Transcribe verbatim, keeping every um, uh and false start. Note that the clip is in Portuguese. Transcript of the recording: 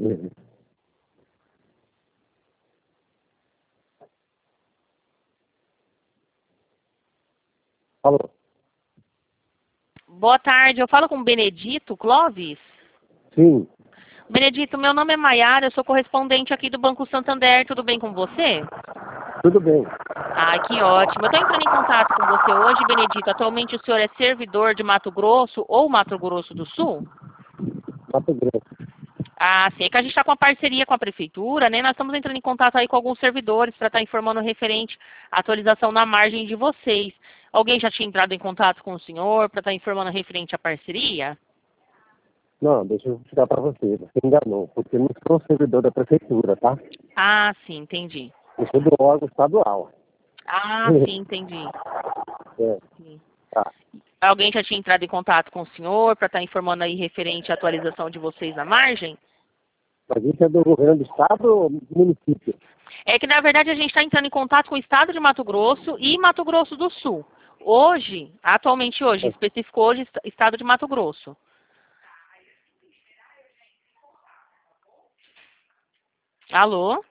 Alô? Boa tarde, eu falo com o Benedito Clóvis. Sim, Benedito, meu nome é Maiara, eu sou correspondente aqui do Banco Santander, tudo bem com você? tudo bem. Ah, que ótimo. Eu estou entrando em contato com você hoje, Benedito. Atualmente o senhor é servidor de Mato Grosso ou Mato Grosso do Sul? Mato Grosso. Ah, sim. É que a gente está com uma parceria com a prefeitura, né? Nós estamos entrando em contato aí com alguns servidores para estar informando referente à atualização na margem de vocês. Alguém já tinha entrado em contato com o senhor para estar informando referente à parceria? Não, deixa eu explicar para você. Você enganou, porque eu não sou servidor da prefeitura, tá? Ah, sim, entendi. Eu sou do órgão estadual. Ah, sim, entendi. É, Sim. tá. Alguém já tinha entrado em contato com o senhor para estar informando aí referente à atualização de vocês na margem? Mas isso é do governo do estado ou do município? É que, na verdade, a gente está entrando em contato com o estado de Mato Grosso e Mato Grosso do Sul. Hoje, atualmente hoje, É, especificou hoje, est- estado de Mato Grosso. Alô?